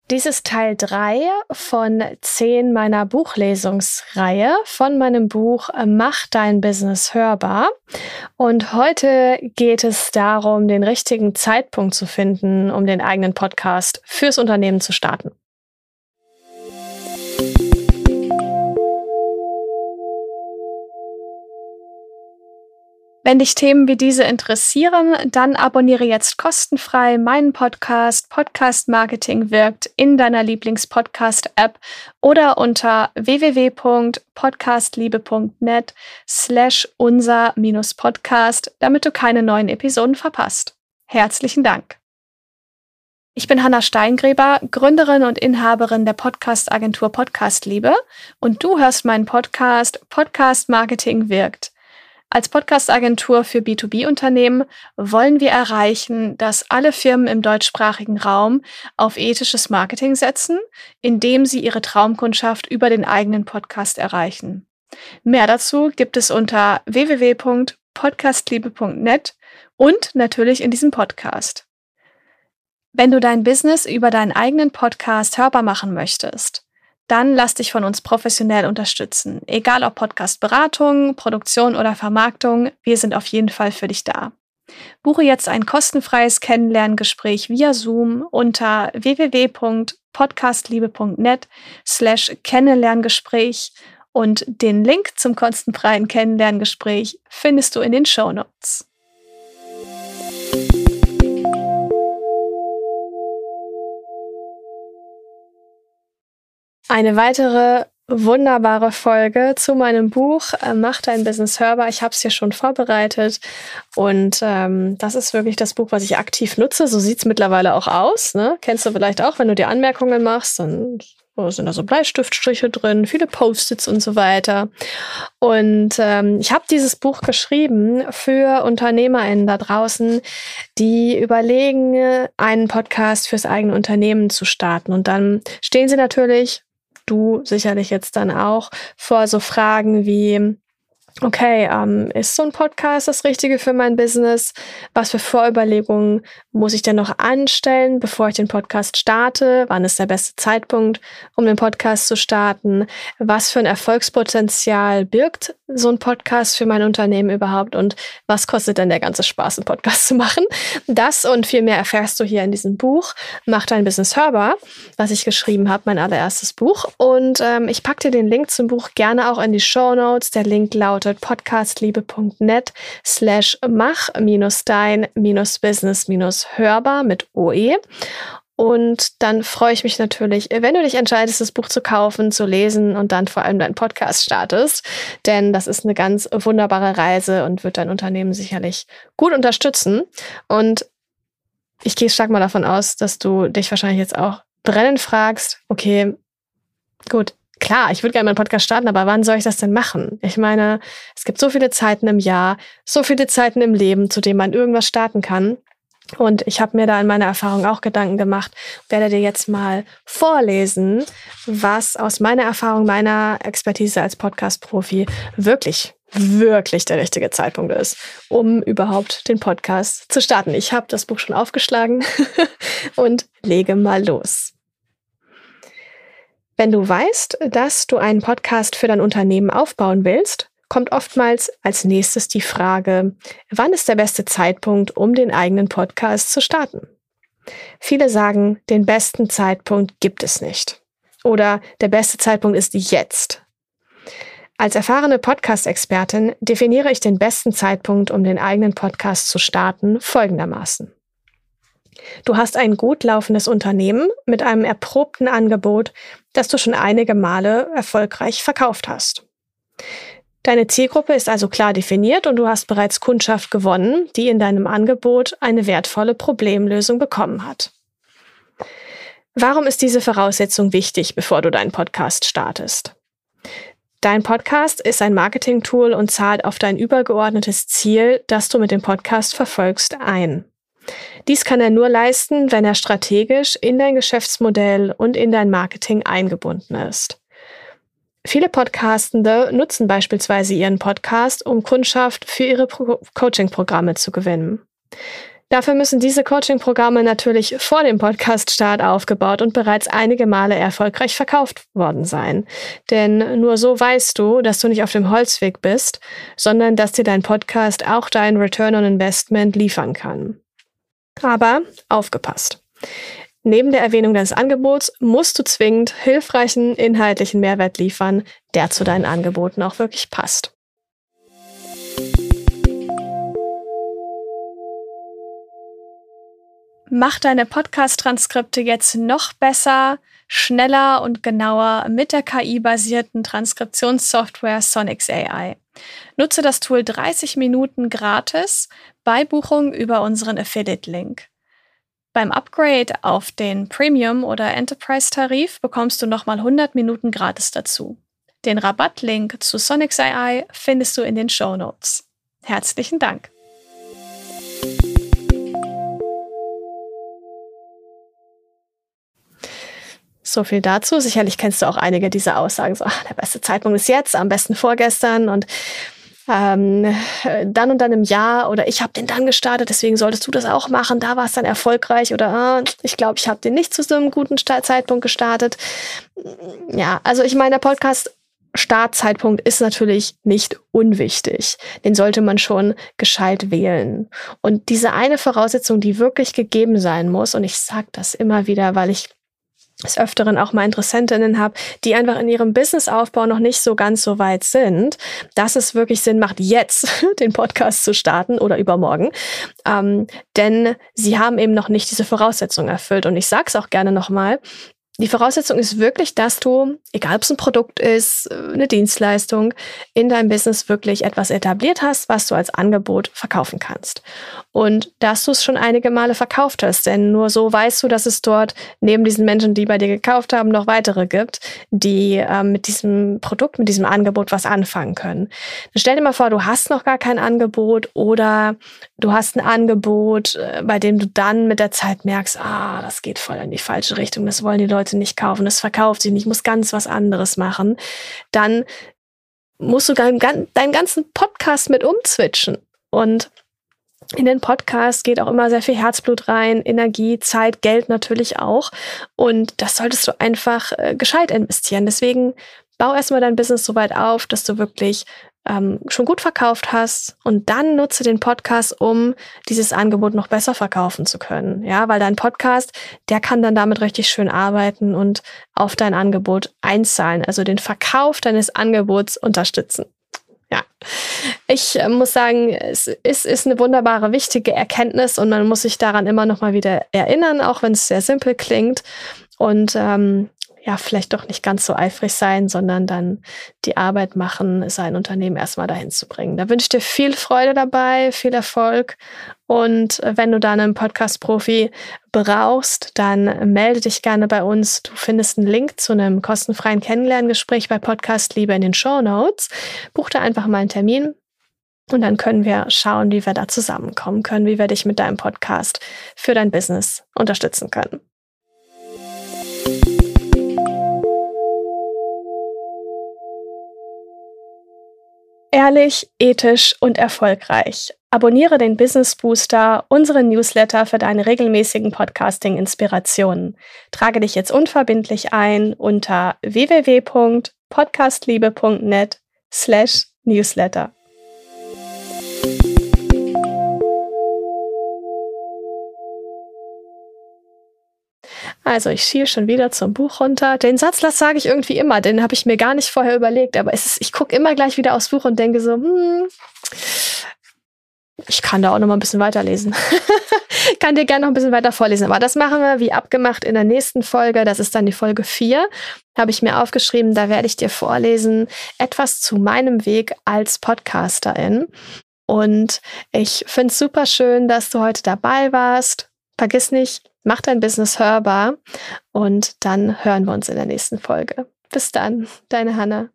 Dies ist Teil 3 von 10 meiner Buchlesungsreihe von meinem Buch Mach dein Business hörbar. Und heute geht es darum, den richtigen Zeitpunkt zu finden, um den eigenen Podcast fürs Unternehmen zu starten. Wenn dich Themen wie diese interessieren, dann abonniere jetzt kostenfrei meinen Podcast Podcast Marketing wirkt in deiner Lieblings-Podcast-App oder unter www.podcastliebe.net/unser-podcast, damit du keine neuen Episoden verpasst. Herzlichen Dank. Ich bin Hanna Steingräber, Gründerin und Inhaberin der Podcast-Agentur Podcastliebe und du hörst meinen Podcast Podcast Marketing wirkt. Als Podcast-Agentur für B2B-Unternehmen wollen wir erreichen, dass alle Firmen im deutschsprachigen Raum auf ethisches Marketing setzen, indem sie ihre Traumkundschaft über den eigenen Podcast erreichen. Mehr dazu gibt es unter www.podcastliebe.net und natürlich in diesem Podcast. Wenn du dein Business über deinen eigenen Podcast hörbar machen möchtest, dann lass dich von uns professionell unterstützen. Egal ob Podcast-Beratung, Produktion oder Vermarktung, wir sind auf jeden Fall für dich da. Buche jetzt ein kostenfreies Kennenlerngespräch via Zoom unter www.podcastliebe.net/Kennenlerngespräch und den Link zum kostenfreien Kennenlerngespräch findest du in den Shownotes. Eine weitere wunderbare Folge zu meinem Buch Mach dein Business hörbar. Ich habe es hier schon vorbereitet und das ist wirklich das Buch, was ich aktiv nutze. So sieht es mittlerweile auch aus. Ne? Kennst du vielleicht auch, wenn du dir Anmerkungen machst, dann sind da so Bleistiftstriche drin, viele Post-its und so weiter. Und ich habe dieses Buch geschrieben für UnternehmerInnen da draußen, die überlegen, einen Podcast fürs eigene Unternehmen zu starten. Und dann stehen sie natürlich, du sicherlich jetzt dann auch, vor so Fragen wie, okay, ist so ein Podcast das Richtige für mein Business? Was für Vorüberlegungen muss ich denn noch anstellen, bevor ich den Podcast starte? Wann ist der beste Zeitpunkt, um den Podcast zu starten? Was für ein Erfolgspotenzial birgt so ein Podcast für mein Unternehmen überhaupt? Und was kostet denn der ganze Spaß, einen Podcast zu machen? Das und viel mehr erfährst du hier in diesem Buch Mach dein Business hörbar, was ich geschrieben habe, mein allererstes Buch. Und ich packe dir den Link zum Buch gerne auch in die Shownotes. Der Link lautet podcastliebe.net/mach-dein-business-hörbar mit OE. Und dann freue ich mich natürlich, wenn du dich entscheidest, das Buch zu kaufen, zu lesen und dann vor allem deinen Podcast startest. Denn das ist eine ganz wunderbare Reise und wird dein Unternehmen sicherlich gut unterstützen. Und ich gehe stark mal davon aus, dass du dich wahrscheinlich jetzt auch brennend fragst, okay, gut, klar, ich würde gerne meinen Podcast starten, aber wann soll ich das denn machen? Ich meine, es gibt so viele Zeiten im Jahr, so viele Zeiten im Leben, zu denen man irgendwas starten kann. Und ich habe mir da in meiner Erfahrung auch Gedanken gemacht, werde dir jetzt mal vorlesen, was aus meiner Erfahrung, meiner Expertise als Podcast-Profi wirklich der richtige Zeitpunkt ist, um überhaupt den Podcast zu starten. Ich habe das Buch schon aufgeschlagen und lege mal los. Wenn du weißt, dass du einen Podcast für dein Unternehmen aufbauen willst, kommt oftmals als nächstes die Frage, wann ist der beste Zeitpunkt, um den eigenen Podcast zu starten? Viele sagen, den besten Zeitpunkt gibt es nicht. Oder der beste Zeitpunkt ist jetzt. Als erfahrene Podcast-Expertin definiere ich den besten Zeitpunkt, um den eigenen Podcast zu starten, folgendermaßen. Du hast ein gut laufendes Unternehmen mit einem erprobten Angebot, das du schon einige Male erfolgreich verkauft hast. Deine Zielgruppe ist also klar definiert und du hast bereits Kundschaft gewonnen, die in deinem Angebot eine wertvolle Problemlösung bekommen hat. Warum ist diese Voraussetzung wichtig, bevor du deinen Podcast startest? Dein Podcast ist ein Marketing-Tool und zahlt auf dein übergeordnetes Ziel, das du mit dem Podcast verfolgst, ein. Dies kann er nur leisten, wenn er strategisch in dein Geschäftsmodell und in dein Marketing eingebunden ist. Viele Podcastende nutzen beispielsweise ihren Podcast, um Kundschaft für ihre Coaching-Programme zu gewinnen. Dafür müssen diese Coaching-Programme natürlich vor dem Podcast-Start aufgebaut und bereits einige Male erfolgreich verkauft worden sein. Denn nur so weißt du, dass du nicht auf dem Holzweg bist, sondern dass dir dein Podcast auch dein Return on Investment liefern kann. Aber aufgepasst! Neben der Erwähnung deines Angebots musst du zwingend hilfreichen inhaltlichen Mehrwert liefern, der zu deinen Angeboten auch wirklich passt. Mach deine Podcast-Transkripte jetzt noch besser, schneller und genauer mit der KI-basierten Transkriptionssoftware Sonix AI. Nutze das Tool 30 Minuten gratis bei Buchung über unseren Affiliate-Link. Beim Upgrade auf den Premium- oder Enterprise-Tarif bekommst du nochmal 100 Minuten gratis dazu. Den Rabattlink zu Sonix AI findest du in den Shownotes. Herzlichen Dank! So viel dazu. Sicherlich kennst du auch einige dieser Aussagen. So, der beste Zeitpunkt ist jetzt, am besten vorgestern und dann und dann im Jahr oder ich habe den dann gestartet, deswegen solltest du das auch machen. Da war es dann erfolgreich oder ich glaube, ich habe den nicht zu so einem guten Zeitpunkt gestartet. Ja, also ich meine, der Podcast-Startzeitpunkt ist natürlich nicht unwichtig. Den sollte man schon gescheit wählen. Und diese eine Voraussetzung, die wirklich gegeben sein muss, und ich sage das immer wieder, weil ich des Öfteren auch mal Interessentinnen habe, die einfach in ihrem Businessaufbau noch nicht so ganz so weit sind, dass es wirklich Sinn macht, jetzt den Podcast zu starten oder übermorgen. Denn sie haben eben noch nicht diese Voraussetzung erfüllt. Und ich sage es auch gerne nochmal, die Voraussetzung ist wirklich, dass du, egal ob es ein Produkt ist, eine Dienstleistung, in deinem Business wirklich etwas etabliert hast, was du als Angebot verkaufen kannst. Und dass du es schon einige Male verkauft hast, denn nur so weißt du, dass es dort neben diesen Menschen, die bei dir gekauft haben, noch weitere gibt, die mit diesem Produkt, mit diesem Angebot was anfangen können. Dann stell dir mal vor, du hast noch gar kein Angebot oder du hast ein Angebot, bei dem du dann mit der Zeit merkst, das geht voll in die falsche Richtung, das wollen die Leute nicht kaufen, das verkauft sich nicht, ich muss ganz was anderes machen. Dann musst du deinen ganzen Podcast mit umswitchen. Und in den Podcast geht auch immer sehr viel Herzblut rein, Energie, Zeit, Geld natürlich auch. Und das solltest du einfach gescheit investieren. Deswegen bau erstmal dein Business so weit auf, dass du wirklich schon gut verkauft hast und dann nutze den Podcast, um dieses Angebot noch besser verkaufen zu können. Ja, weil dein Podcast, der kann dann damit richtig schön arbeiten und auf dein Angebot einzahlen, also den Verkauf deines Angebots unterstützen. Ja, ich muss sagen, es ist eine wunderbare, wichtige Erkenntnis und man muss sich daran immer noch mal wieder erinnern, auch wenn es sehr simpel klingt und vielleicht doch nicht ganz so eifrig sein, sondern dann die Arbeit machen, sein Unternehmen erstmal dahin zu bringen. Da wünsche ich dir viel Freude dabei, viel Erfolg. Und wenn du dann einen Podcast-Profi brauchst, dann melde dich gerne bei uns. Du findest einen Link zu einem kostenfreien Kennenlerngespräch bei Podcast Liebe in den Shownotes. Buch da einfach mal einen Termin. Und dann können wir schauen, wie wir da zusammenkommen können, wie wir dich mit deinem Podcast für dein Business unterstützen können. Ehrlich, ethisch und erfolgreich. Abonniere den Business Booster, unseren Newsletter für deine regelmäßigen Podcasting-Inspirationen. Trage dich jetzt unverbindlich ein unter www.podcastliebe.net/newsletter. Also ich schiele schon wieder zum Buch runter. Den Satz sage ich irgendwie immer, den habe ich mir gar nicht vorher überlegt, aber ich gucke immer gleich wieder aufs Buch und denke so, ich kann da auch noch mal ein bisschen weiterlesen. Kann dir gerne noch ein bisschen weiter vorlesen, aber das machen wir wie abgemacht in der nächsten Folge. Das ist dann die Folge 4. Habe ich mir aufgeschrieben, da werde ich dir vorlesen, etwas zu meinem Weg als Podcasterin. Und ich finde es super schön, dass du heute dabei warst. Vergiss nicht, mach dein Business hörbar und dann hören wir uns in der nächsten Folge. Bis dann, deine Hannah.